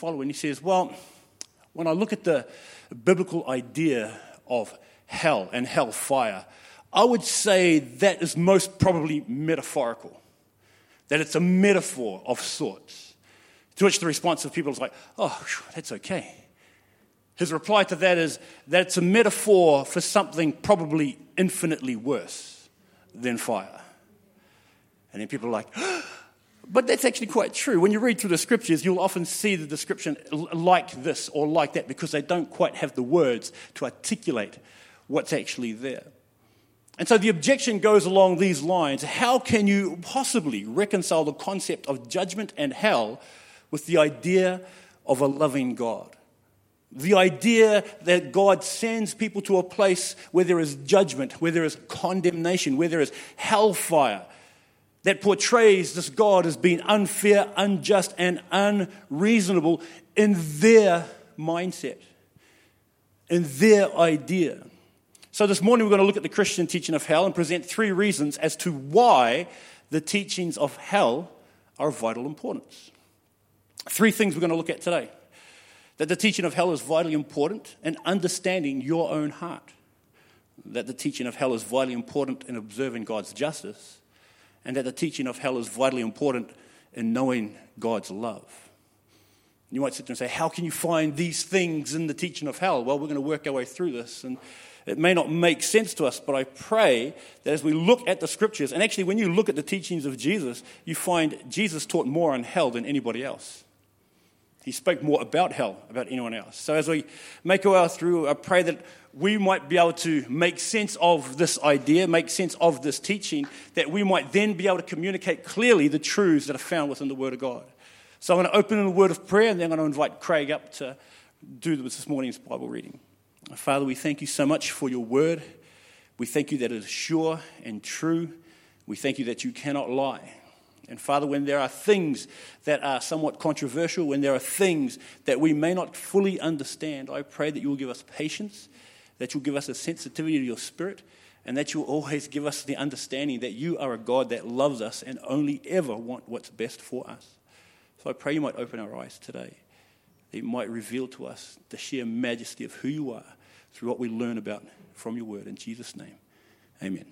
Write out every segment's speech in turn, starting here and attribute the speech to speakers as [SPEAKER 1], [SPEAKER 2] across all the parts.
[SPEAKER 1] follow. And he says, well, when I look at the biblical idea of hell and hellfire, I would say that is most probably metaphorical, that it's a metaphor of sorts. To which the response of people is like, oh, that's okay. His reply to that is that it's a metaphor for something probably infinitely worse than fire. And then people are like, but that's actually quite true. When you read through the scriptures, you'll often see the description like this or like that because they don't quite have the words to articulate what's actually there. And so the objection goes along these lines. How can you possibly reconcile the concept of judgment and hell with the idea of a loving God? The idea that God sends people to a place where there is judgment, where there is condemnation, where there is hellfire, that portrays this God as being unfair, unjust, and unreasonable in their mindset, in their idea. So this morning we're going to look at the Christian teaching of hell and present 3 reasons as to why the teachings of hell are of vital importance. 3 things we're going to look at today. That the teaching of hell is vitally important in understanding your own heart. That the teaching of hell is vitally important in observing God's justice. And that the teaching of hell is vitally important in knowing God's love. You might sit there and say, how can you find these things in the teaching of hell? Well, we're going to work our way through this. And it may not make sense to us, but I pray that as we look at the scriptures, and actually when you look at the teachings of Jesus, you find Jesus taught more on hell than anybody else. He spoke more about hell, about anyone else. So as we make our way through, I pray that we might be able to make sense of this idea, make sense of this teaching, that we might then be able to communicate clearly the truths that are found within the Word of God. So I'm going to open in a word of prayer, and then I'm going to invite Craig up to do this morning's Bible reading. Father, we thank you so much for your Word. We thank you that it is sure and true. We thank you that you cannot lie. And Father, when there are things that are somewhat controversial, when there are things that we may not fully understand, I pray that you will give us patience, that you'll give us a sensitivity to your Spirit, and that you'll always give us the understanding that you are a God that loves us and only ever want what's best for us. So I pray you might open our eyes today, that you might reveal to us the sheer majesty of who you are through what we learn about from your word. In Jesus' name, amen.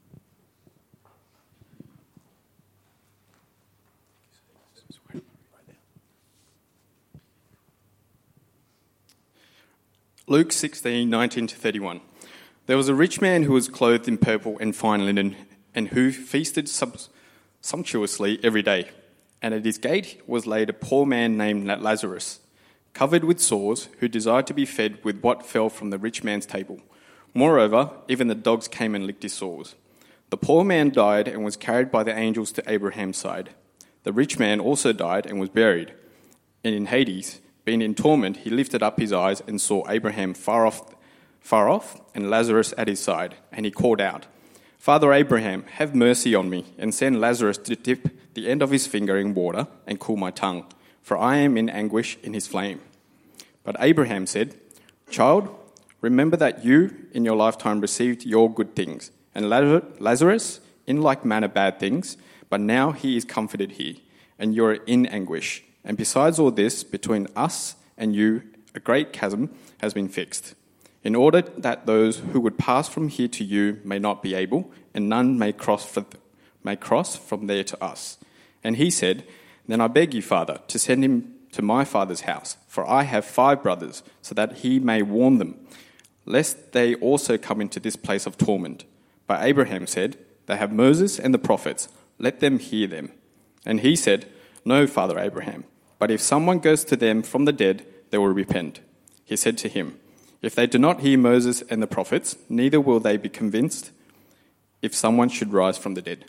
[SPEAKER 2] Luke 16:19-31. There was a rich man who was clothed in purple and fine linen, and who feasted sumptuously every day. And at his gate was laid a poor man named Lazarus, covered with sores, who desired to be fed with what fell from the rich man's table. Moreover, even the dogs came and licked his sores. The poor man died and was carried by the angels to Abraham's side. The rich man also died and was buried. And in Hades, being in torment, he lifted up his eyes and saw Abraham far off, and Lazarus at his side. And he called out, Father Abraham, have mercy on me, and send Lazarus to dip the end of his finger in water and cool my tongue, for I am in anguish in his flame. But Abraham said, Child, remember that you in your lifetime received your good things, and Lazarus in like manner bad things, but now he is comforted here, and you are in anguish. And besides all this, between us and you, a great chasm has been fixed, in order that those who would pass from here to you may not be able, and none may cross from there to us. And he said, Then I beg you, Father, to send him to my father's house, for I have 5 brothers, so that he may warn them, lest they also come into this place of torment. But Abraham said, They have Moses and the prophets, let them hear them. And he said, No, Father Abraham, but if someone goes to them from the dead, they will repent. He said to him, If they do not hear Moses and the prophets, neither will they be convinced if someone should rise from the dead.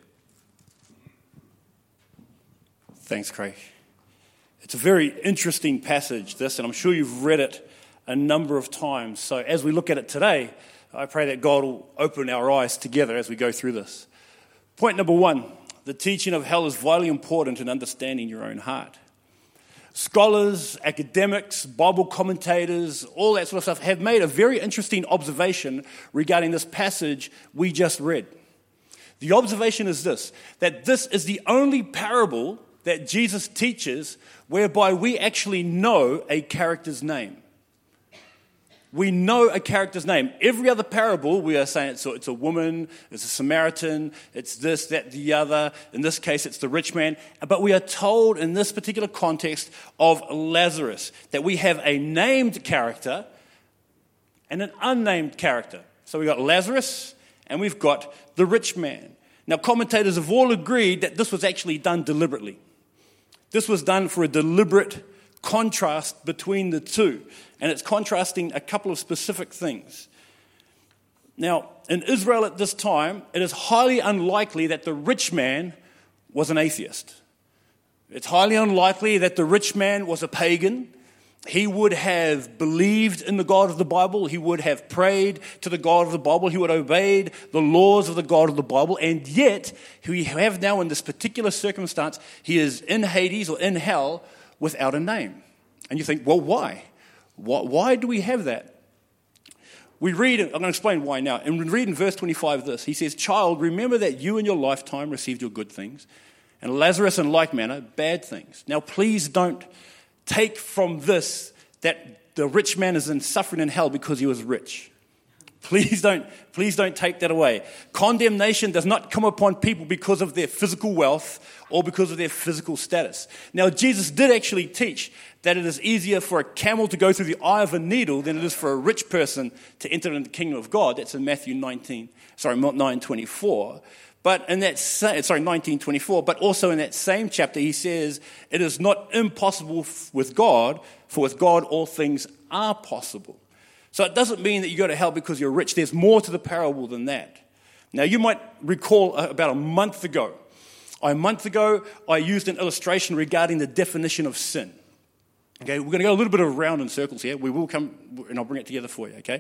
[SPEAKER 1] Thanks, Craig. It's a very interesting passage, this, and I'm sure you've read it a number of times. So as we look at it today, I pray that God will open our eyes together as we go through this. Point number 1, the teaching of hell is vitally important in understanding your own heart. Scholars, academics, Bible commentators, all that sort of stuff have made a very interesting observation regarding this passage we just read. The observation is this, that this is the only parable that Jesus teaches whereby we actually know a character's name. We know a character's name. Every other parable, we are saying it's a woman, it's a Samaritan, it's this, that, the other. In this case, it's the rich man. But we are told in this particular context of Lazarus that we have a named character and an unnamed character. So we've got Lazarus and we've got the rich man. Now, commentators have all agreed that this was actually done deliberately. This was done for a deliberate contrast between the two. And it's contrasting a couple of specific things. Now, in Israel at this time, it is highly unlikely that the rich man was an atheist. It's highly unlikely that the rich man was a pagan. He would have believed in the God of the Bible. He would have prayed to the God of the Bible. He would have obeyed the laws of the God of the Bible. And yet, we have now in this particular circumstance, he is in Hades or in hell without a name. And you think, well, why? Why do we have that? We read, I'm going to explain why now. And we read in verse 25 this. He says, "Child, remember that you in your lifetime received your good things, and Lazarus in like manner bad things. Now please don't take from this that the rich man is in suffering in hell because he was rich. Please don't take that away. Condemnation does not come upon people because of their physical wealth or because of their physical status." Now, Jesus did actually teach that it is easier for a camel to go through the eye of a needle than it is for a rich person to enter into the kingdom of God. That's in Matthew 9:24. But in that 19:24. But also in that same chapter, he says, "It is not impossible with God, for with God all things are possible." So it doesn't mean that you go to hell because you're rich. There's more to the parable than that. Now, you might recall about a month ago, I used an illustration regarding the definition of sin. Okay, we're going to go a little bit around in circles here. We will come, and I'll bring it together for you, okay?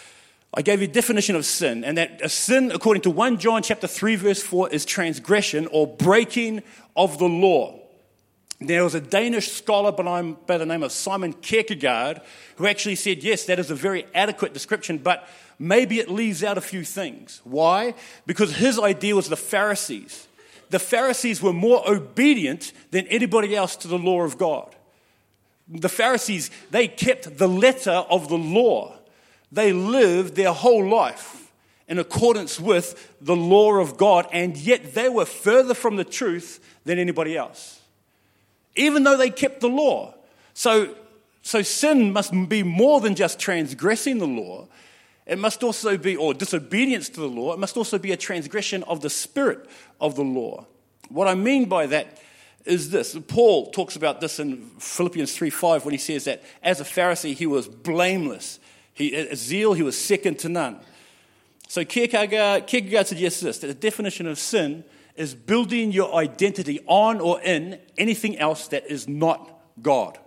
[SPEAKER 1] I gave you a definition of sin, and that a sin, according to 1 John chapter 3, verse 4, is transgression or breaking of the law. There was a Danish scholar by the name of Simon Kierkegaard who actually said, yes, that is a very adequate description, but maybe it leaves out a few things. Why? Because his idea was the Pharisees. The Pharisees were more obedient than anybody else to the law of God. The Pharisees, they kept the letter of the law. They lived their whole life in accordance with the law of God, and yet they were further from the truth than anybody else, even though they kept the law. So sin must be more than just transgressing the law. It must also be, or disobedience to the law, it must also be a transgression of the spirit of the law. What I mean by that is this. Paul talks about this in Philippians 3:5 when he says that as a Pharisee he was blameless. Zeal, he was second to none. So Kierkegaard suggests this, that the definition of sin is building your identity on or in anything else that is not God.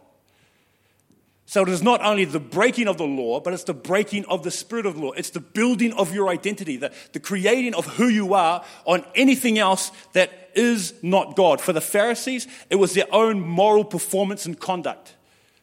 [SPEAKER 1] So it is not only the breaking of the law, but it's the breaking of the spirit of the law. It's the building of your identity, the creating of who you are on anything else that is not God. For the Pharisees, it was their own moral performance and conduct.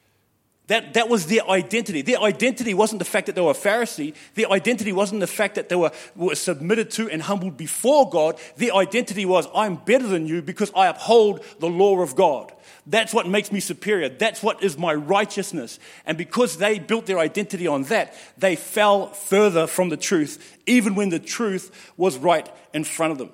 [SPEAKER 1] That was their identity. Their identity wasn't the fact that they were a Pharisee. Their identity wasn't the fact that they were submitted to and humbled before God. Their identity was, I'm better than you because I uphold the law of God. That's what makes me superior. That's what is my righteousness. And because they built their identity on that, they fell further from the truth, even when the truth was right in front of them.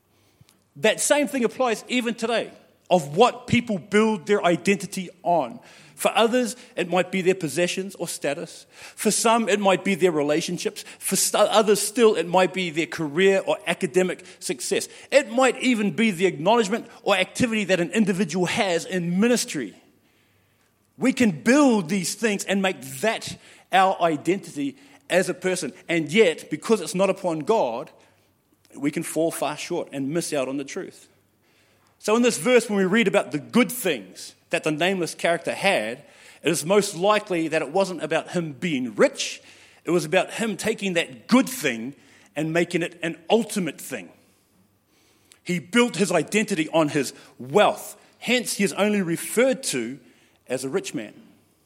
[SPEAKER 1] That same thing applies even today, of what people build their identity on. For others, it might be their possessions or status. For some, it might be their relationships. For others still, it might be their career or academic success. It might even be the acknowledgement or activity that an individual has in ministry. We can build these things and make that our identity as a person. And yet, because it's not upon God, we can fall far short and miss out on the truth. So in this verse, when we read about the good things that the nameless character had, it is most likely that it wasn't about him being rich. It was about him taking that good thing and making it an ultimate thing. He built his identity on his wealth. Hence, he is only referred to as a rich man.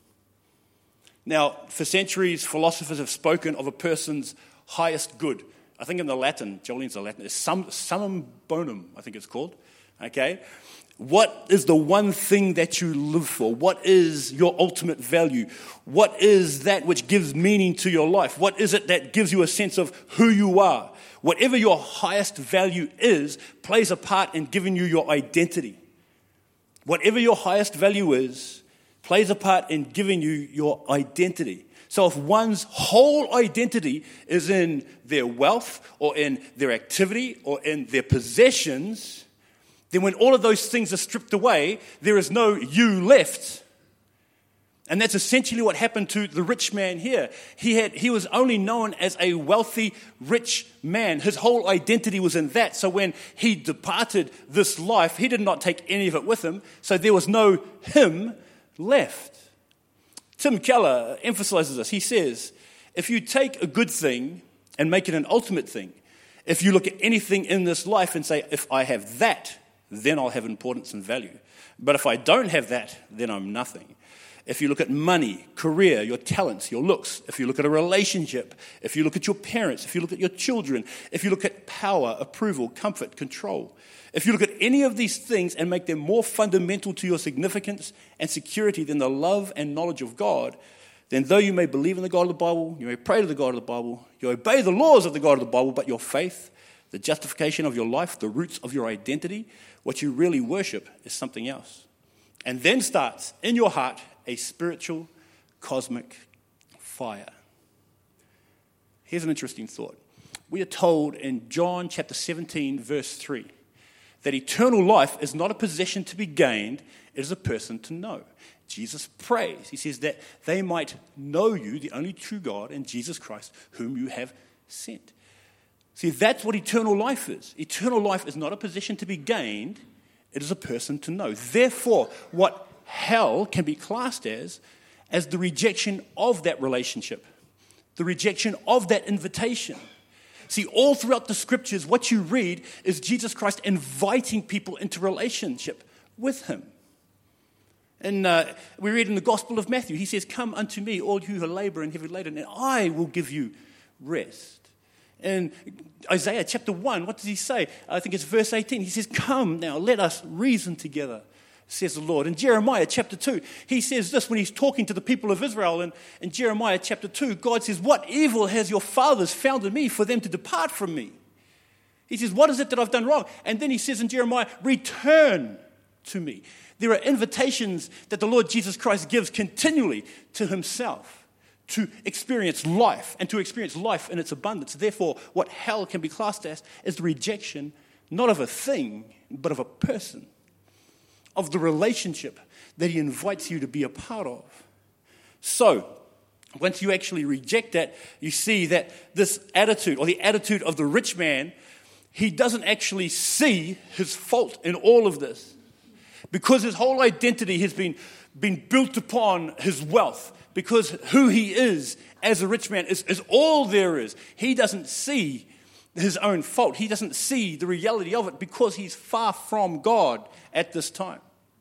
[SPEAKER 1] Now, for centuries, philosophers have spoken of a person's highest good. I think in the Latin, Jolene's the Latin, it's summum bonum, I think it's called. Okay? What is the one thing that you live for? What is your ultimate value? What is that which gives meaning to your life? What is it that gives you a sense of who you are? Whatever your highest value is, plays a part in giving you your identity. Whatever your highest value is, plays a part in giving you your identity. So if one's whole identity is in their wealth or in their activity or in their possessions, then when all of those things are stripped away, there is no you left. And that's essentially what happened to the rich man here. He was only known as a wealthy, rich man. His whole identity was in that. So when he departed this life, he did not take any of it with him. So there was no him left. Tim Keller emphasizes this. He says, if you take a good thing and make it an ultimate thing, if you look at anything in this life and say, if I have that, then I'll have importance and value. But if I don't have that, then I'm nothing. If you look at money, career, your talents, your looks, if you look at a relationship, if you look at your parents, if you look at your children, if you look at power, approval, comfort, control, if you look at any of these things and make them more fundamental to your significance and security than the love and knowledge of God, then though you may believe in the God of the Bible, you may pray to the God of the Bible, you obey the laws of the God of the Bible, but your faith, the justification of your life, the roots of your identity, what you really worship is something else. And then starts in your heart a spiritual cosmic fire. Here's an interesting thought. We are told in John chapter 17, verse 3, that eternal life is not a possession to be gained, it is a person to know. Jesus prays. He says that they might know you, the only true God, and Jesus Christ, whom you have sent. See, that's what eternal life is. Eternal life is not a possession to be gained, it is a person to know. Therefore, what hell can be classed as the rejection of that relationship, the rejection of that invitation. See, all throughout the scriptures, what you read is Jesus Christ inviting people into relationship with him. And we read in the Gospel of Matthew, he says, come unto me, all you who labor and heavy laden, and I will give you rest. In Isaiah chapter 1, what does he say? I think it's verse 18. He says, come now, let us reason together, says the Lord. In Jeremiah chapter 2, he says this when he's talking to the people of Israel. And in Jeremiah chapter 2, God says, what evil has your fathers found in me for them to depart from me? He says, what is it that I've done wrong? And then he says in Jeremiah, return to me. There are invitations that the Lord Jesus Christ gives continually to himself to experience life and to experience life in its abundance. Therefore, what hell can be classed as is the rejection not of a thing, but of a person, of the relationship that he invites you to be a part of. So, once you actually reject that, you see that this attitude, or the attitude of the rich man, he doesn't actually see his fault in all of this. Because his whole identity has been built upon his wealth, because who he is as a rich man is all there is. He doesn't see his own fault. He doesn't see the reality of it because he's far from God at this time.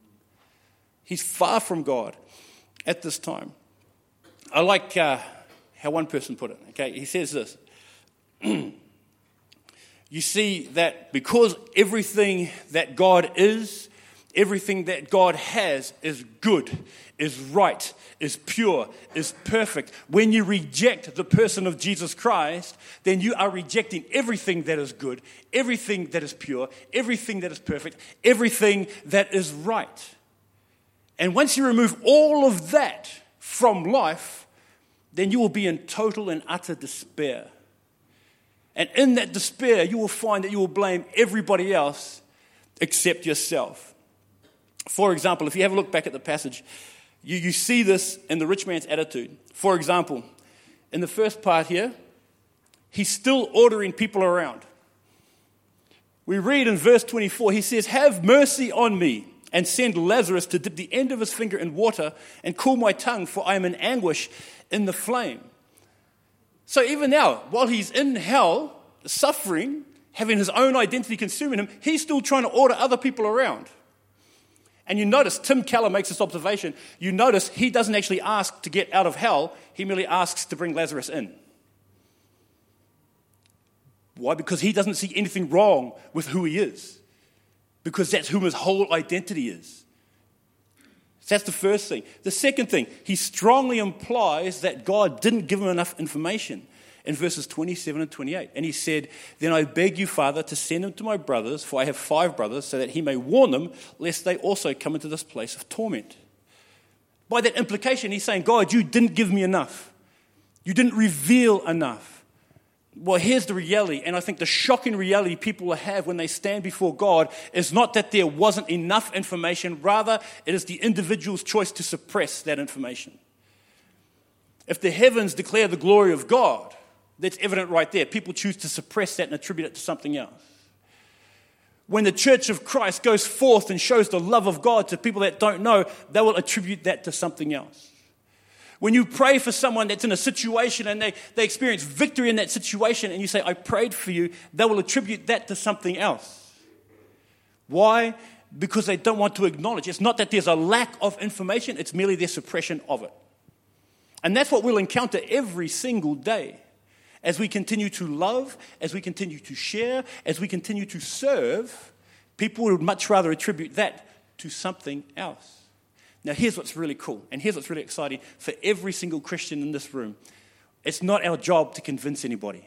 [SPEAKER 1] He's far from God at this time. I like how one person put it. Okay, he says this. You see that because everything that God is, everything that God has is good, is right, is pure, is perfect. When you reject the person of Jesus Christ, then you are rejecting everything that is good, everything that is pure, everything that is perfect, everything that is right. And once you remove all of that from life, then you will be in total and utter despair. And in that despair, you will find that you will blame everybody else except yourself. For example, if you have a look back at the passage, you see this in the rich man's attitude. For example, in the first part here, he's still ordering people around. We read in verse 24, he says, have mercy on me and send Lazarus to dip the end of his finger in water and cool my tongue, for I am in anguish in the flame. So even now, while he's in hell, suffering, having his own identity consuming him, he's still trying to order other people around. And you notice, Tim Keller makes this observation, you notice he doesn't actually ask to get out of hell, he merely asks to bring Lazarus in. Why? Because he doesn't see anything wrong with who he is. because that's who his whole identity is. So that's the first thing. The second thing, he strongly implies that God didn't give him enough information in verses 27 and 28. And he said, "Then I beg you, Father, to send him to my brothers, for I have 5 brothers, so that he may warn them, lest they also come into this place of torment." By that implication, he's saying, God, you didn't give me enough. You didn't reveal enough. Well, here's the reality, and I think the shocking reality people will have when they stand before God is not that there wasn't enough information, rather it is the individual's choice to suppress that information. If the heavens declare the glory of God, that's evident right there. People choose to suppress that and attribute it to something else. When the church of Christ goes forth and shows the love of God to people that don't know, they will attribute that to something else. When you pray for someone that's in a situation and they experience victory in that situation and you say, I prayed for you, they will attribute that to something else. Why? Because they don't want to acknowledge. It's not that there's a lack of information, it's merely their suppression of it. And that's what we'll encounter every single day. As we continue to love, as we continue to share, as we continue to serve, people would much rather attribute that to something else. Now, here's what's really cool, and here's what's really exciting for every single Christian in this room. It's not our job to convince anybody.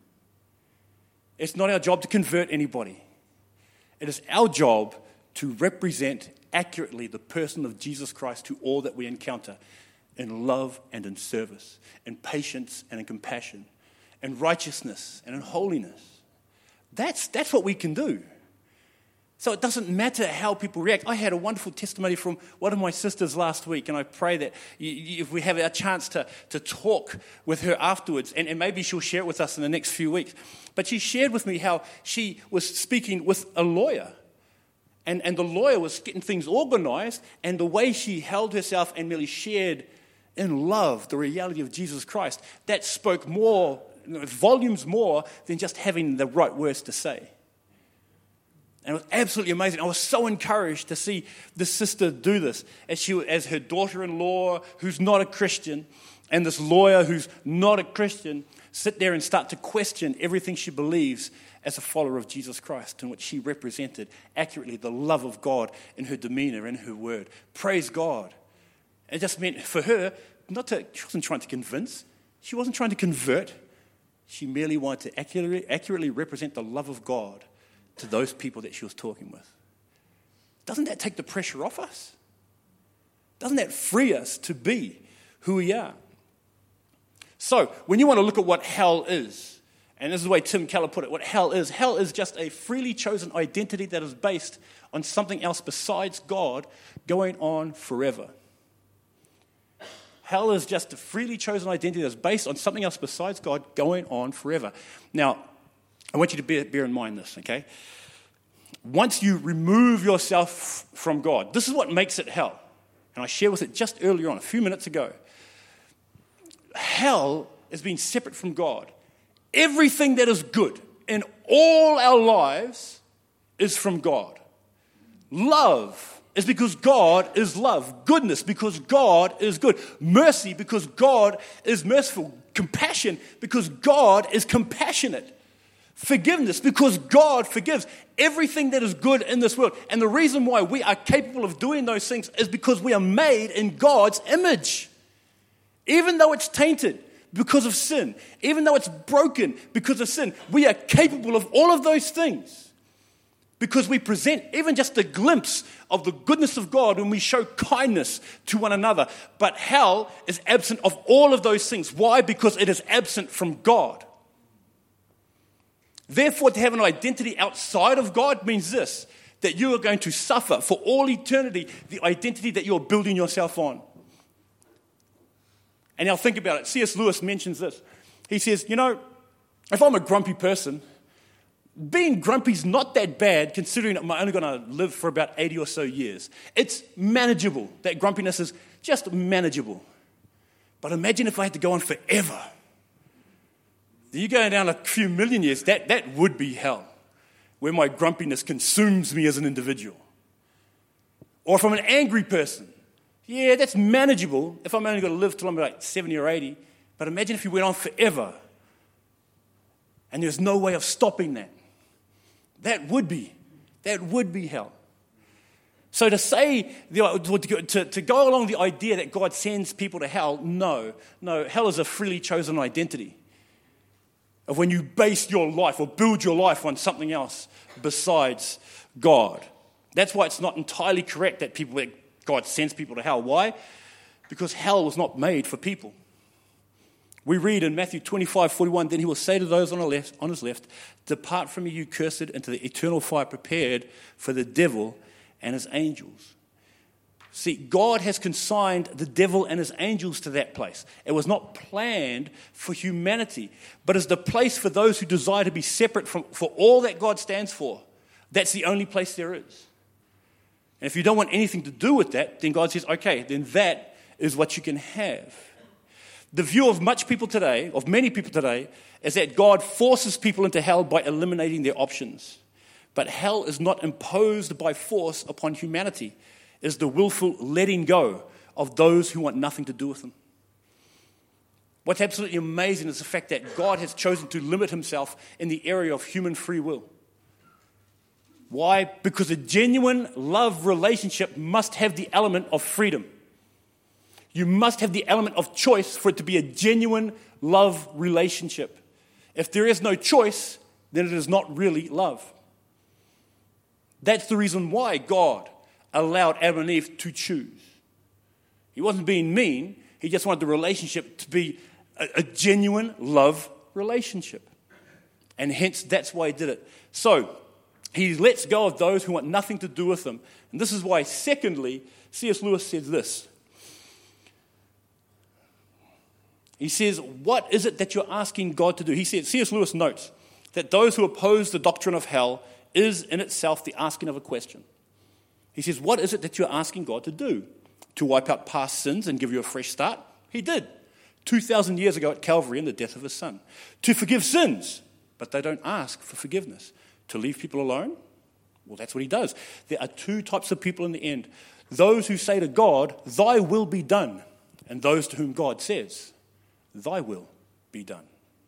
[SPEAKER 1] It's not our job to convert anybody. It is our job to represent accurately the person of Jesus Christ to all that we encounter in love and in service, in patience and in compassion, in righteousness and in holiness. That's what we can do. So it doesn't matter how people react. I had a wonderful testimony from one of my sisters last week, and I pray that if we have a chance to talk with her afterwards, and maybe she'll share it with us in the next few weeks. But she shared with me how she was speaking with a lawyer, and the lawyer was getting things organized, and the way she held herself and merely shared in love the reality of Jesus Christ, that spoke volumes more than just having the right words to say. And it was absolutely amazing. I was so encouraged to see this sister do this as her daughter-in-law, who's not a Christian, and this lawyer who's not a Christian, sit there and start to question everything she believes as a follower of Jesus Christ, in which she represented accurately the love of God in her demeanor, in her word. Praise God. It just meant for her, she wasn't trying to convince. She wasn't trying to convert. She merely wanted to accurately represent the love of God to those people that she was talking with. Doesn't that take the pressure off us? Doesn't that free us to be who we are? So, when you want to look at what hell is, and this is the way Tim Keller put it, what hell is just a freely chosen identity that is based on something else besides God going on forever. Hell is just a freely chosen identity that's based on something else besides God going on forever. Now, I want you to bear in mind this, okay? Once you remove yourself from God, this is what makes it hell. And I shared with it just earlier on, a few minutes ago. Hell is being separate from God. Everything that is good in all our lives is from God. Love is because God is love. Goodness because God is good. Mercy because God is merciful. Compassion because God is compassionate. Forgiveness because God forgives everything that is good in this world. And the reason why we are capable of doing those things is because we are made in God's image. Even though it's tainted because of sin, even though it's broken because of sin, we are capable of all of those things because we present even just a glimpse of the goodness of God when we show kindness to one another. But hell is absent of all of those things. Why? Because it is absent from God. Therefore, to have an identity outside of God means this, that you are going to suffer for all eternity the identity that you're building yourself on. And now think about it. C.S. Lewis mentions this. He says, if I'm a grumpy person, being grumpy is not that bad considering I'm only going to live for about 80 or so years. It's manageable. That grumpiness is just manageable. But imagine if I had to go on forever. You go down a few million years, that would be hell, where my grumpiness consumes me as an individual. Or if I'm an angry person, yeah, that's manageable if I'm only going to live till I'm like 70 or 80. But imagine if you went on forever and there's no way of stopping that. That would be That would be hell. So to say, to go along the idea that God sends people to hell, no. Hell is a freely chosen identity of when you base your life or build your life on something else besides God. That's why it's not entirely correct that God sends people to hell. Why? Because hell was not made for people. We read in Matthew 25:41, then he will say to those on his left, depart from me, you cursed, into the eternal fire prepared for the devil and his angels. See, God has consigned the devil and his angels to that place. It was not planned for humanity, but is the place for those who desire to be separate for all that God stands for. That's the only place there is. And if you don't want anything to do with that, then God says, okay, then that is what you can have. The view of many people today, is that God forces people into hell by eliminating their options. But hell is not imposed by force upon humanity. It is the willful letting go of those who want nothing to do with them. What's absolutely amazing is the fact that God has chosen to limit himself in the area of human free will. Why? Because a genuine love relationship must have the element of freedom. You must have the element of choice for it to be a genuine love relationship. If there is no choice, then it is not really love. That's the reason why God allowed Adam and Eve to choose. He wasn't being mean. He just wanted the relationship to be a genuine love relationship. And hence, that's why he did it. So, he lets go of those who want nothing to do with him. And this is why, secondly, C.S. Lewis says this. He says, what is it that you're asking God to do? He says, C.S. Lewis notes that those who oppose the doctrine of hell is in itself the asking of a question. He says, what is it that you're asking God to do? To wipe out past sins and give you a fresh start? He did. 2,000 years ago at Calvary in the death of his son. To forgive sins, but they don't ask for forgiveness. To leave people alone? Well, that's what he does. There are two types of people in the end. Those who say to God, thy will be done. And those to whom God says, thy will be done.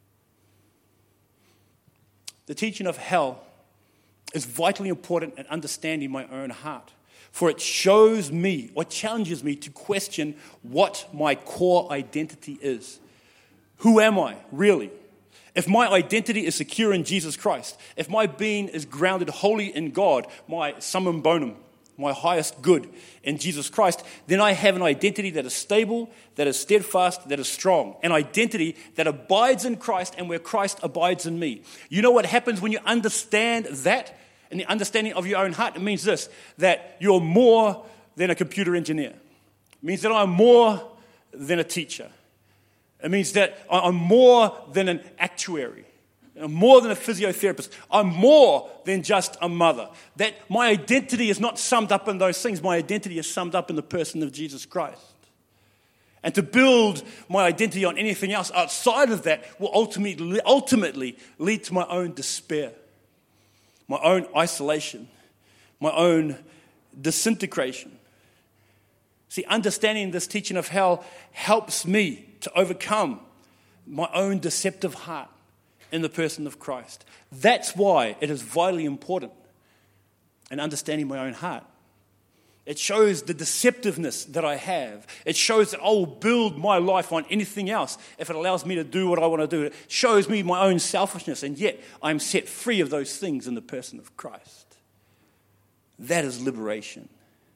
[SPEAKER 1] The teaching of hell is vitally important in understanding my own heart. For it shows me or challenges me to question what my core identity is. Who am I, really? If my identity is secure in Jesus Christ, if my being is grounded wholly in God, my summum bonum, my highest good in Jesus Christ, then I have an identity that is stable, that is steadfast, that is strong. An identity that abides in Christ and where Christ abides in me. You know what happens when you understand that? In the understanding of your own heart, it means this, that you're more than a computer engineer. It means that I'm more than a teacher. It means that I'm more than an actuary. I'm more than a physiotherapist. I'm more than just a mother. That my identity is not summed up in those things. My identity is summed up in the person of Jesus Christ. And to build my identity on anything else outside of that will ultimately lead to my own despair, my own isolation, my own disintegration. See, understanding this teaching of hell helps me to overcome my own deceptive heart in the person of Christ. That's why it is vitally important in understanding my own heart. It shows the deceptiveness that I have. It shows that I will build my life on anything else if it allows me to do what I want to do. It shows me my own selfishness, and yet I'm set free of those things in the person of Christ. That is liberation.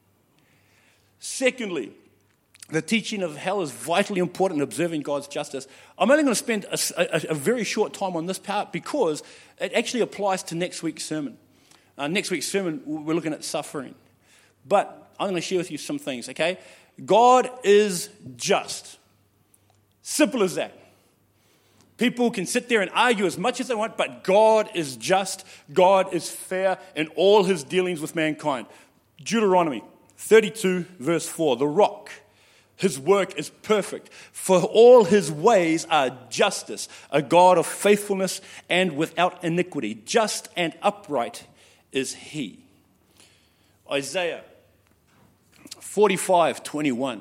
[SPEAKER 1] Secondly, the teaching of hell is vitally important in observing God's justice. I'm only going to spend a very short time on this part because it actually applies to next week's sermon. Next week's sermon, we're looking at suffering. But I'm going to share with you some things, okay? God is just. Simple as that. People can sit there and argue as much as they want, but God is just. God is fair in all his dealings with mankind. Deuteronomy 32, verse 4, the rock. His work is perfect, for all his ways are justice, a God of faithfulness and without iniquity. Just and upright is he. Isaiah 45:21.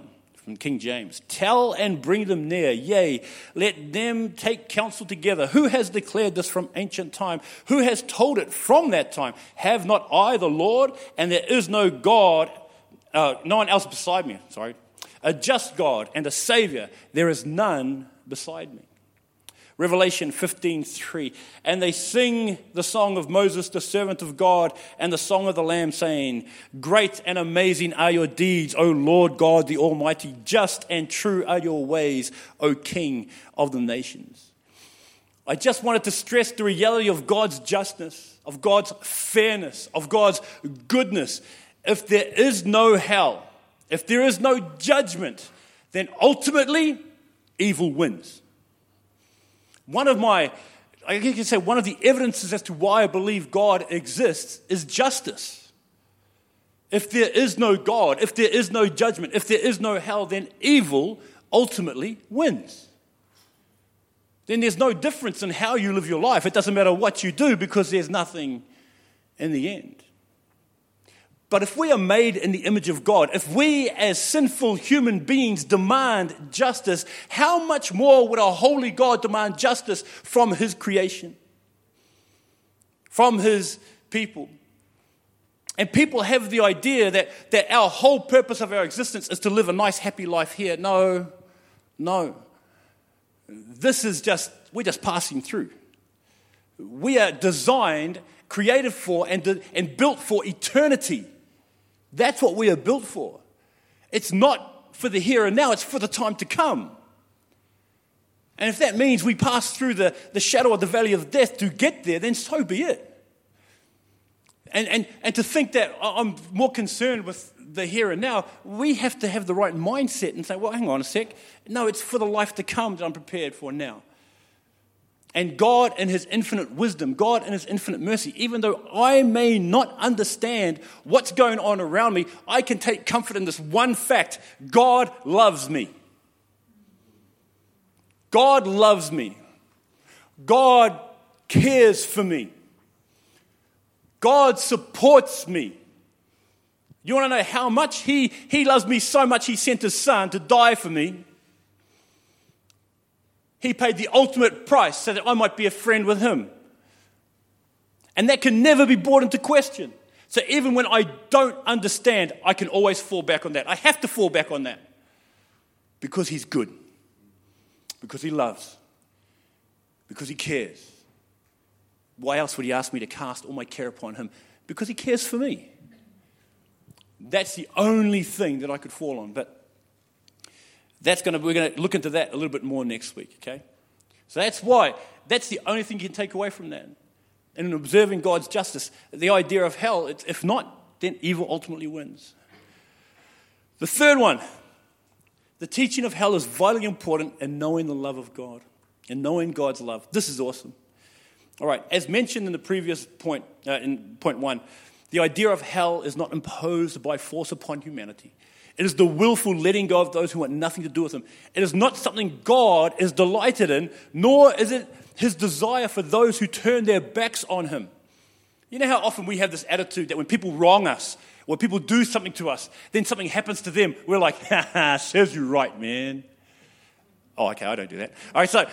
[SPEAKER 1] from King James. Tell and bring them near, yea, let them take counsel together. Who has declared this from ancient time? Who has told it from that time? Have not I the Lord? And there is no God, no one else beside me, a just God and a Savior. There is none beside me. Revelation 15:3. And they sing the song of Moses, the servant of God, and the song of the Lamb, saying, Great and amazing are your deeds, O Lord God the Almighty. Just and true are your ways, O King of the nations. I just wanted to stress the reality of God's justice, of God's fairness, of God's goodness. If there is no hell, if there is no judgment, then ultimately evil wins. One of the evidences as to why I believe God exists is justice. If there is no God, if there is no judgment, if there is no hell, then evil ultimately wins. Then there's no difference in how you live your life. It doesn't matter what you do because there's nothing in the end. But if we are made in the image of God, if we as sinful human beings demand justice, how much more would a holy God demand justice from his creation, from his people? And people have the idea that our whole purpose of our existence is to live a nice, happy life here. No. We're just passing through. We are designed, created for, and built for eternity. That's what we are built for. It's not for the here and now, it's for the time to come. And if that means we pass through the shadow of the valley of death to get there, then so be it. And to think that I'm more concerned with the here and now, we have to have the right mindset and say, well, hang on a sec. No, it's for the life to come that I'm prepared for now. And God in his infinite wisdom, God in his infinite mercy, even though I may not understand what's going on around me, I can take comfort in this one fact: God loves me. God loves me. God cares for me. God supports me. You want to know how much? He loves me so much he sent his son to die for me. He paid the ultimate price so that I might be a friend with him. And that can never be brought into question. So even when I don't understand, I can always fall back on that. I have to fall back on that. Because he's good. Because he loves. Because he cares. Why else would he ask me to cast all my care upon him? Because he cares for me. That's the only thing that I could fall on. But we're going to look into that a little bit more next week, okay? So that's the only thing you can take away from that. And in observing God's justice, the idea of hell, if not, then evil ultimately wins. The third one, the teaching of hell is vitally important in knowing the love of God, and knowing God's love. This is awesome. All right, as mentioned in the previous point, in point 1, the idea of hell is not imposed by force upon humanity. It is the willful letting go of those who want nothing to do with him. It is not something God is delighted in, nor is it his desire for those who turn their backs on him. You know how often we have this attitude that when people wrong us, or people do something to us, then something happens to them, we're like, ha, serves you right, man. Oh, okay, I don't do that. All right, so,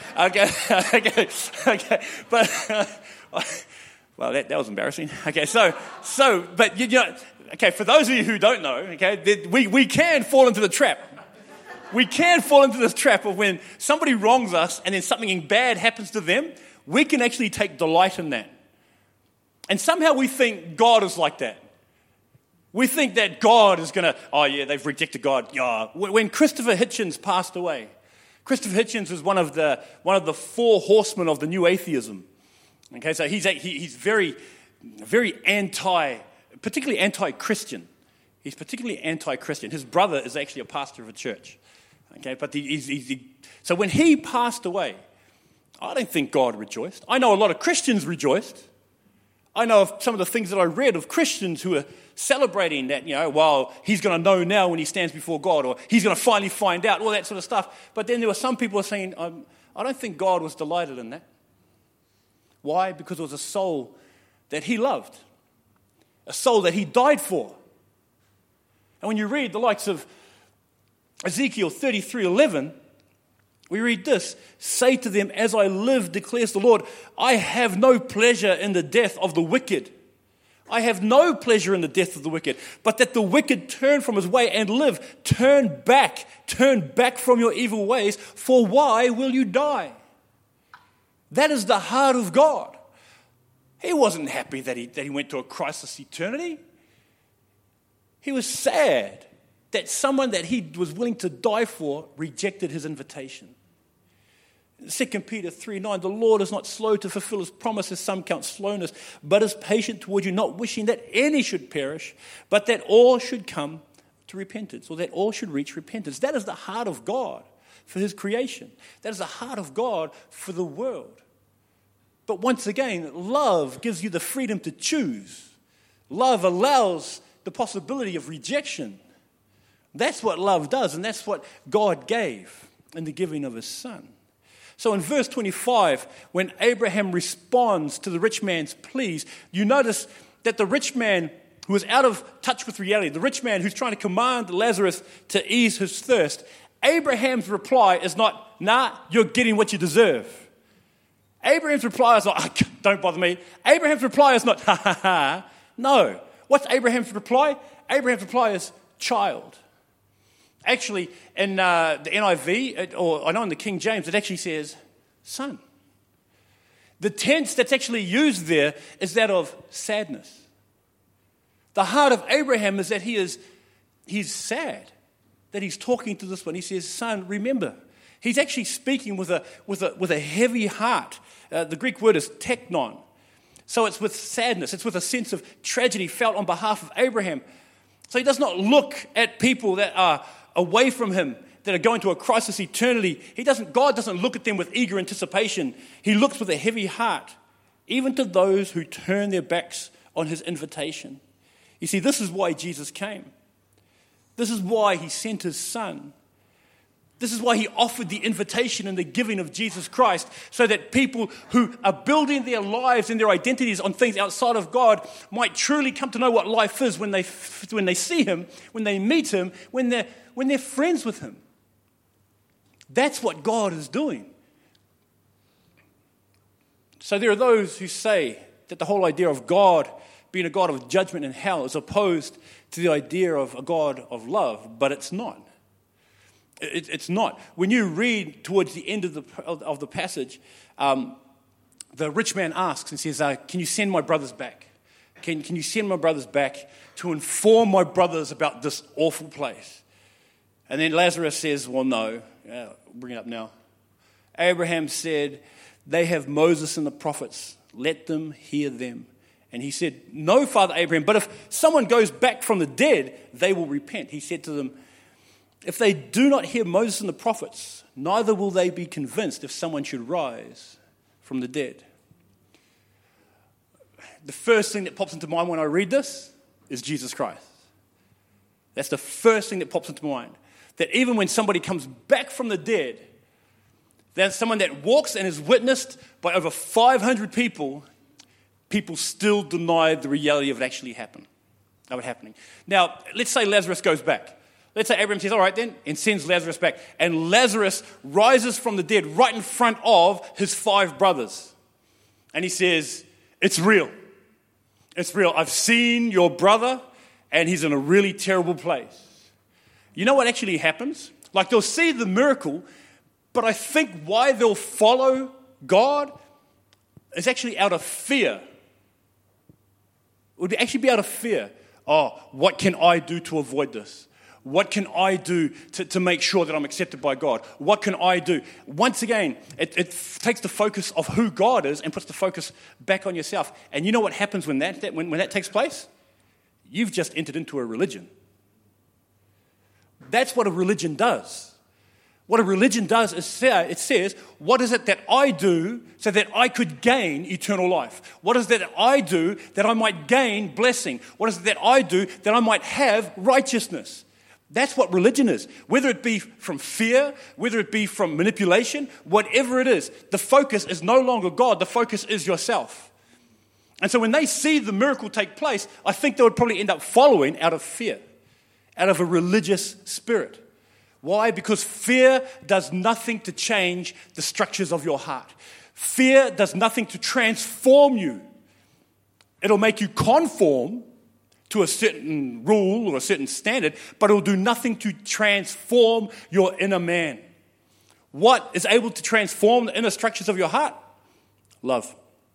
[SPEAKER 1] okay. But, well, that was embarrassing. Okay, but, you know, okay, for those of you who don't know, okay, we can fall into the trap. We can fall into this trap of when somebody wrongs us and then something bad happens to them, we can actually take delight in that. And somehow we think God is like that. We think that God is going to, oh yeah, they've rejected God. Yeah. When Christopher Hitchens passed away, Christopher Hitchens is one of the four horsemen of the new atheism. Okay, so he's very, very particularly anti-Christian. He's particularly anti-Christian. His brother is actually a pastor of a church. Okay, but so when he passed away, I don't think God rejoiced. I know a lot of Christians rejoiced. I know of some of the things that I read of Christians who are celebrating that, you know, well, he's going to know now when he stands before God, or he's going to finally find out, all that sort of stuff. But then there were some people who were saying, I don't think God was delighted in that. Why? Because it was a soul that he loved, a soul that he died for. And when you read the likes of Ezekiel 33:11, we read this, "Say to them, as I live, declares the Lord, I have no pleasure in the death of the wicked. I have no pleasure in the death of the wicked, but that the wicked turn from his way and live. Turn back from your evil ways, for why will you die?" That is the heart of God. He wasn't happy that he went to a Christless eternity. He was sad that someone that he was willing to die for rejected his invitation. 2 Peter 3:9, "The Lord is not slow to fulfill his promise, as some count slowness, but is patient toward you, not wishing that any should perish, but that all should come to repentance," or that all should reach repentance. That is the heart of God for his creation. That is the heart of God for the world. But once again, love gives you the freedom to choose. Love allows the possibility of rejection. That's what love does, and that's what God gave in the giving of his son. So in verse 25, when Abraham responds to the rich man's pleas, you notice that the rich man who is out of touch with reality, the rich man who's trying to command Lazarus to ease his thirst, Abraham's reply is not, "Nah, you're getting what you deserve." Abraham's reply is not, "Don't bother me." Abraham's reply is not, "Ha ha ha." No. What's Abraham's reply? Abraham's reply is, "Child." Actually, in the NIV, or I know in the King James, it actually says, "son." The tense that's actually used there is that of sadness. The heart of Abraham is that he's sad, that he's talking to this one. He says, "Son, remember." He's actually speaking with a heavy heart. The Greek word is teknon. So it's with sadness. It's with a sense of tragedy felt on behalf of Abraham. So he does not look at people that are away from him, that are going to a crisis eternity. God doesn't look at them with eager anticipation. He looks with a heavy heart, even to those who turn their backs on his invitation. You see, this is why Jesus came. This is why he sent his son. This is why he offered the invitation and the giving of Jesus Christ, so that people who are building their lives and their identities on things outside of God might truly come to know what life is when they see him, when they meet him, when they're friends with him. That's what God is doing. So there are those who say that the whole idea of God being a God of judgment and hell is opposed to the idea of a God of love, but it's not. It's not. When you read towards the end of the passage, the rich man asks and says, "Can you send my brothers back? Can you send my brothers back to inform my brothers about this awful place?" And then Lazarus says, "Well, no." Bring it up now. Abraham said, "They have Moses and the prophets. Let them hear them." And he said, "No, Father Abraham, but if someone goes back from the dead, they will repent." He said to them, "If they do not hear Moses and the prophets, neither will they be convinced if someone should rise from the dead." The first thing that pops into mind when I read this is Jesus Christ. That's the first thing that pops into mind. That even when somebody comes back from the dead, there's someone that walks and is witnessed by over 500 people, people still deny the reality of it actually happening. Now, let's say Lazarus goes back. Let's say Abraham says, "All right then," and sends Lazarus back. And Lazarus rises from the dead right in front of his 5 brothers. And he says, "It's real. It's real. I've seen your brother, and he's in a really terrible place." You know what actually happens? Like, they'll see the miracle, but I think why they'll follow God is actually out of fear. It would actually be out of fear. Oh, what can I do to avoid this? What can I do to make sure that I'm accepted by God? What can I do? Once again, it takes the focus of who God is and puts the focus back on yourself. And you know what happens when that takes place? You've just entered into a religion. That's what a religion does. What a religion does is it says, what is it that I do so that I could gain eternal life? What is it that I do that I might gain blessing? What is it that I do that I might have righteousness? That's what religion is. Whether it be from fear, whether it be from manipulation, whatever it is, the focus is no longer God, the focus is yourself. And so when they see the miracle take place, I think they would probably end up following out of fear, out of a religious spirit. Why? Because fear does nothing to change the structures of your heart. Fear does nothing to transform you. It'll make you conform to a certain rule or a certain standard, but it'll do nothing to transform your inner man. What is able to transform the inner structures of your heart? Love.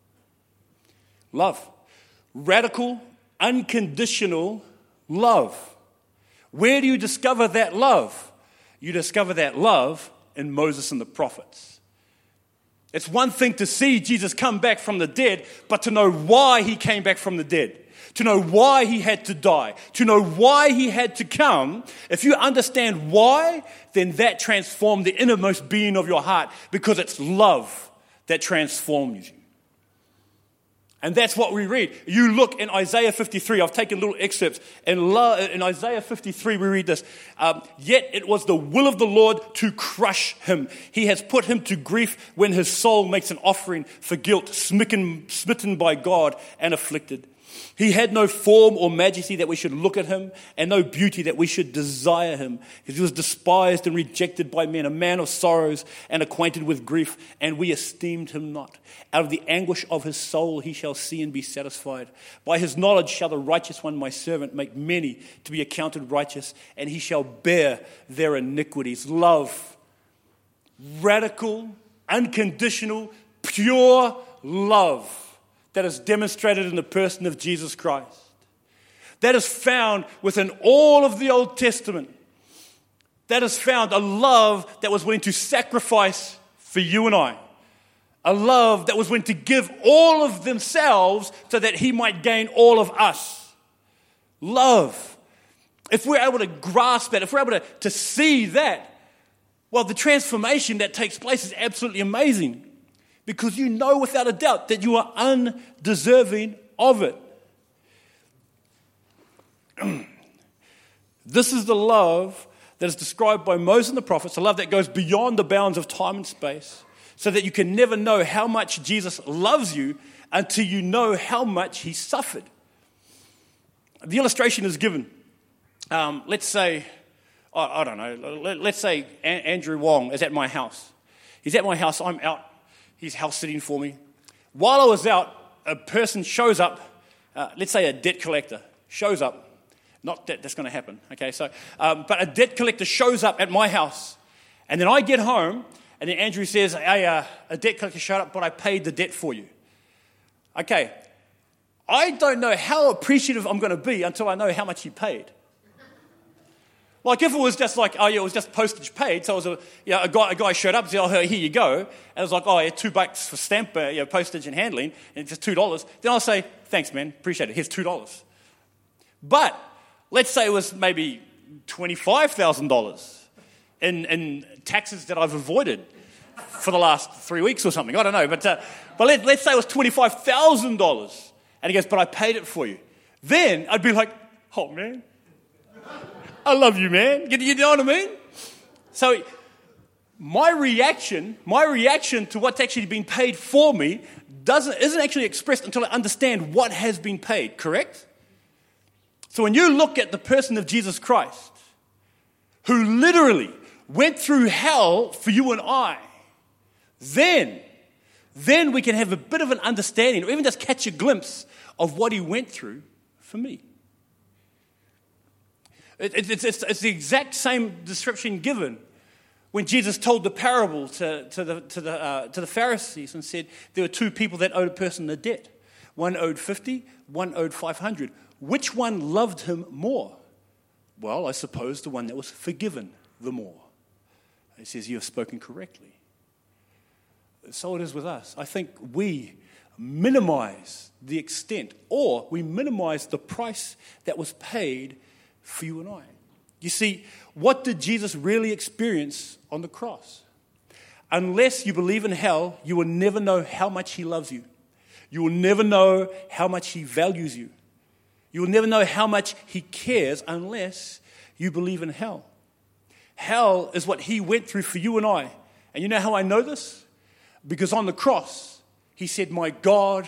[SPEAKER 1] Love. Radical, unconditional love. Where do you discover that love? You discover that love in Moses and the prophets. It's one thing to see Jesus come back from the dead, but to know why he came back from the dead, to know why he had to die, to know why he had to come. If you understand why, then that transforms the innermost being of your heart, because it's love that transforms you. And that's what we read. You look in Isaiah 53. I've taken little excerpts. In Isaiah 53, we read this. Yet it was the will of the Lord to crush him. He has put him to grief when his soul makes an offering for guilt, smitten by God and afflicted. He had no form or majesty that we should look at him, and no beauty that we should desire him. He was despised and rejected by men, a man of sorrows and acquainted with grief, and we esteemed him not. Out of the anguish of his soul he shall see and be satisfied. By his knowledge shall the righteous one, my servant, make many to be accounted righteous, and he shall bear their iniquities. Love. Radical, unconditional, pure love that is demonstrated in the person of Jesus Christ. That is found within all of the Old Testament. That is found a love that was willing to sacrifice for you and I. A love that was willing to give all of themselves so that he might gain all of us. Love. If we're able to grasp that, if we're able to see that, well, the transformation that takes place is absolutely amazing. Because you know without a doubt that you are undeserving of it. This is the love that is described by Moses and the prophets, a love that goes beyond the bounds of time and space, so that you can never know how much Jesus loves you until you know how much he suffered. The illustration is given. Let's say, I don't know, let's say Andrew Wong is at my house. He's at my house, I'm out. He's house sitting for me. While I was out, a person shows up, let's say a debt collector shows up. Not that that's going to happen, okay? So, but a debt collector shows up at my house, and then I get home, and then Andrew says, hey, a debt collector showed up, but I paid the debt for you. Okay, I don't know how appreciative I'm going to be until I know how much he paid. Like if it was just like, oh yeah, it was just postage paid. So it was a guy showed up and said, oh, here you go. And it was like, oh yeah, $2 for stamp, postage and handling, and it's just $2. Then I'll say, thanks man, appreciate it, here's $2. But let's say it was maybe $25,000 in taxes that I've avoided for the last 3 weeks or something. I don't know, but let's say it was $25,000. And he goes, but I paid it for you. Then I'd be like, oh man, I love you, man. You know what I mean? So my reaction to what's actually been paid for me isn't actually expressed until I understand what has been paid, correct? So when you look at the person of Jesus Christ, who literally went through hell for you and I, then we can have a bit of an understanding, or even just catch a glimpse of what he went through for me. It's the exact same description given when Jesus told the parable to the Pharisees and said there were two people that owed a person a debt. One owed 50, one owed 500. Which one loved him more? Well, I suppose the one that was forgiven the more. He says, you have spoken correctly. So it is with us. I think we minimize the extent, or we minimize the price that was paid for you and I. You see, what did Jesus really experience on the cross? Unless you believe in hell, you will never know how much he loves you. You will never know how much he values you. You will never know how much he cares unless you believe in hell. Hell is what he went through for you and I. And you know how I know this? Because on the cross, he said, my God,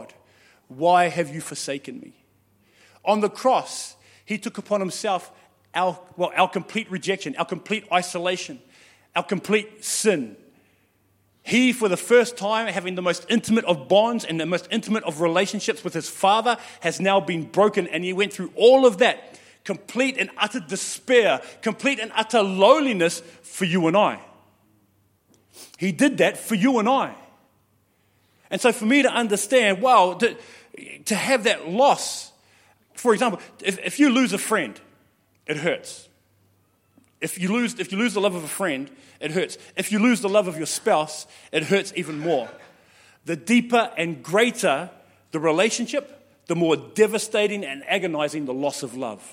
[SPEAKER 1] why have you forsaken me? On the cross, he took upon himself our complete rejection, our complete isolation, our complete sin. He, for the first time, having the most intimate of bonds and the most intimate of relationships with his Father, has now been broken, and he went through all of that, complete and utter despair, complete and utter lowliness for you and I. He did that for you and I. And so for me to understand, wow, to have that loss, for example, if you lose a friend, it hurts. If you lose the love of a friend, it hurts. If you lose the love of your spouse, it hurts even more. The deeper and greater the relationship, the more devastating and agonizing the loss of love.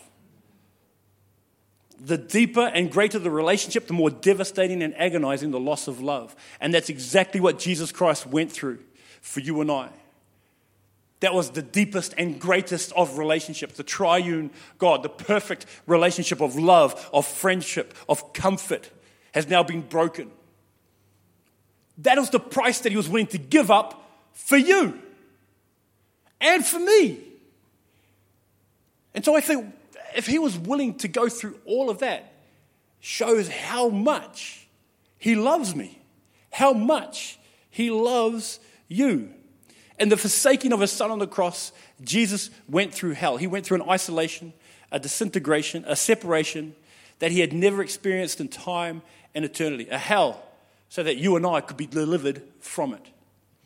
[SPEAKER 1] The deeper and greater the relationship, the more devastating and agonizing the loss of love. And that's exactly what Jesus Christ went through for you and I. That was the deepest and greatest of relationships, the triune God, the perfect relationship of love, of friendship, of comfort, has now been broken. That was the price that he was willing to give up for you and for me. And so I think if he was willing to go through all of that, shows how much he loves me, how much he loves you. And the forsaking of his son on the cross, Jesus went through hell. He went through an isolation, a disintegration, a separation that he had never experienced in time and eternity. A hell so that you and I could be delivered from it.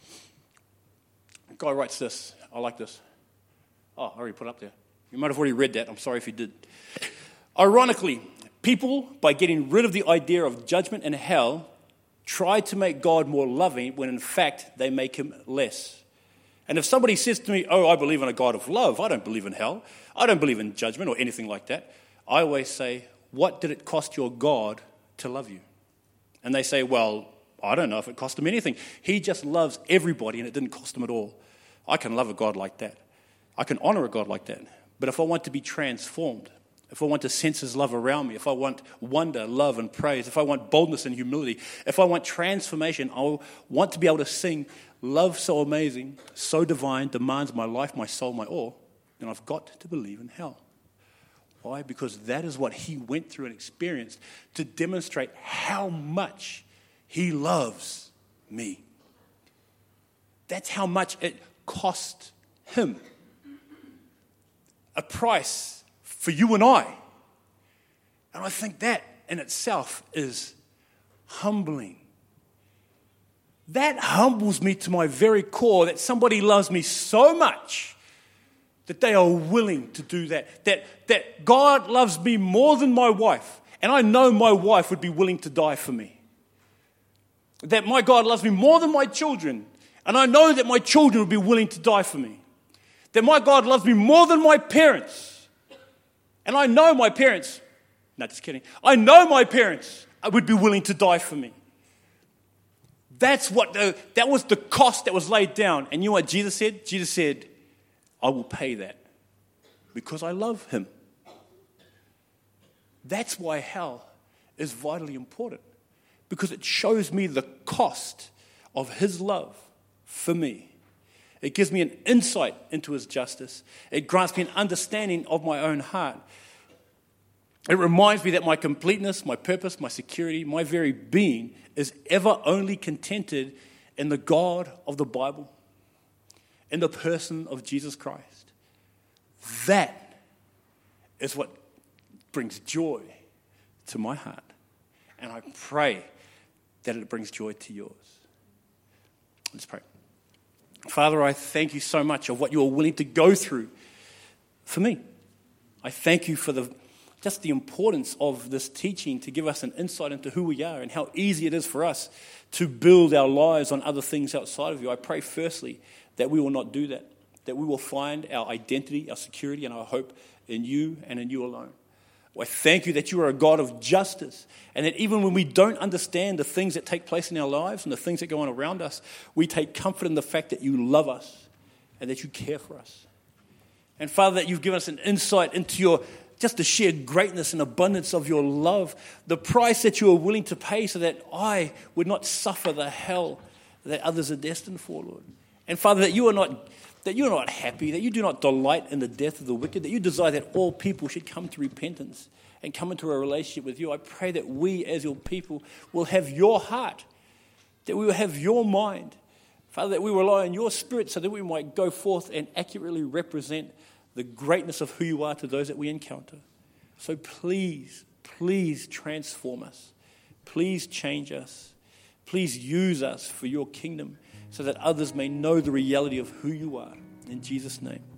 [SPEAKER 1] A guy writes this. I like this. Oh, I already put it up there. You might have already read that. I'm sorry if you did. Ironically, people, by getting rid of the idea of judgment and hell, try to make God more loving when in fact they make him less. And if somebody says to me, oh, I believe in a God of love, I don't believe in hell, I don't believe in judgment or anything like that, I always say, what did it cost your God to love you? And they say, well, I don't know if it cost him anything. He just loves everybody and it didn't cost him at all. I can love a God like that. I can honor a God like that. But if I want to be transformed, if I want to sense his love around me, if I want wonder, love, and praise, if I want boldness and humility, if I want transformation, I want to be able to sing, love so amazing, so divine, demands my life, my soul, my all, then I've got to believe in hell. Why? Because that is what he went through and experienced to demonstrate how much he loves me. That's how much it cost him. A price for you and I. And I think that in itself is humbling. That humbles me to my very core, that somebody loves me so much that they are willing to do that. That God loves me more than my wife. And I know my wife would be willing to die for me. That my God loves me more than my children. And I know that my children would be willing to die for me. That my God loves me more than my parents. And I know my parents, no, just kidding. I know my parents would be willing to die for me. That was the cost that was laid down. And you know what Jesus said? Jesus said, I will pay that because I love him. That's why hell is vitally important, because it shows me the cost of his love for me. It gives me an insight into his justice. It grants me an understanding of my own heart. It reminds me that my completeness, my purpose, my security, my very being is ever only contented in the God of the Bible, in the person of Jesus Christ. That is what brings joy to my heart. And I pray that it brings joy to yours. Let's pray. Father, I thank you so much of what you are willing to go through for me. I thank you for just the importance of this teaching to give us an insight into who we are and how easy it is for us to build our lives on other things outside of you. I pray firstly that we will not do that, that we will find our identity, our security, and our hope in you and in you alone. I thank you that you are a God of justice, and that even when we don't understand the things that take place in our lives and the things that go on around us, we take comfort in the fact that you love us and that you care for us. And Father, that you've given us an insight into just the sheer greatness and abundance of your love, the price that you are willing to pay so that I would not suffer the hell that others are destined for, Lord. And Father, that you are not happy, that you do not delight in the death of the wicked, that you desire that all people should come to repentance and come into a relationship with you. I pray that we as your people will have your heart, that we will have your mind. Father, that we rely on your Spirit so that we might go forth and accurately represent the greatness of who you are to those that we encounter. So please, please transform us. Please change us. Please use us for your kingdom so that others may know the reality of who you are. In Jesus' name.